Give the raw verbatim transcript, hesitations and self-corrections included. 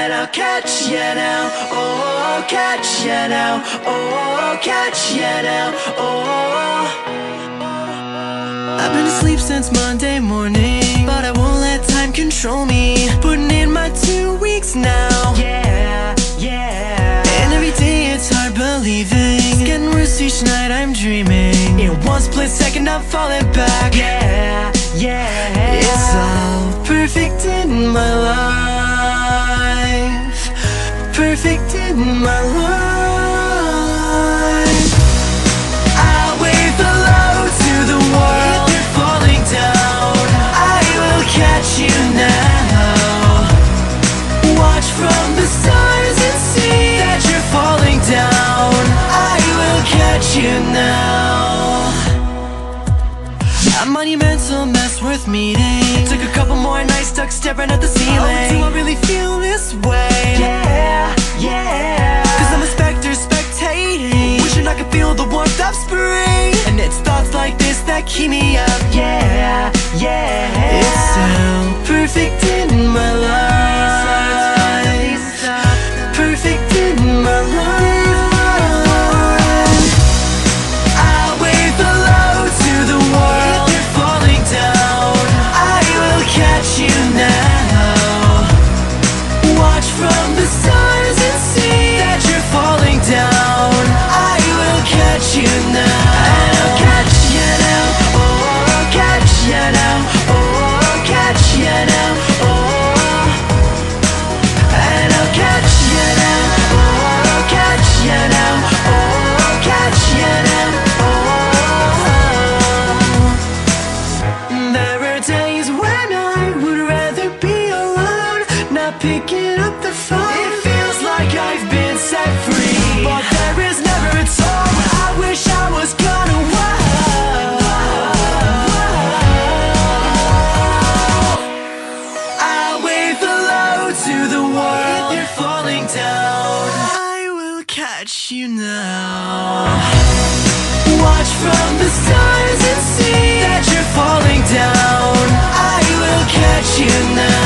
and I'll catch you now. Oh, catch you now. Oh, catch you now. Oh. I've been asleep since Monday morning, but I won't let time control me. Putting in my two weeks now. Yeah, yeah. And every day it's hard believing. It's getting worse each night, I'm dreaming. In one split second I'm falling back. Yeah, yeah. It's all perfect in my life. Perfect in my life. I'll wave hello to the world. If you're falling down, I will catch you now. Watch from the stars and see that you're falling down. I will catch you now. A monumental mess worth meeting. Took a couple more nights stuck staring at the ceiling. Oh, do I really feel this way? Yeah, yeah. Cause I'm a specter spectating, wishing I could feel the warmth of spring. And it's thoughts like this that keep me up. Yeah, yeah. It's so perfect in my life. Perfect in my life. I'll wave hello to the world. If you're falling down, I will catch you now. Watch from the stars and see that you're falling down. I will catch you now. And I'll catch you now. Oh, I'll catch you now. Oh, I'll catch you now. Oh, and I'll catch you now. Oh, I'll catch you now. Oh, I'll catch you now. Oh, there are days when I would rather be alone, not picking up the phone. It feels like I've been set free, but there is never a time I wish I was gonna walk. I'll wave hello to the world. If you're falling down, I will catch you now. Watch from the stars and see that you're falling down. I will catch you now.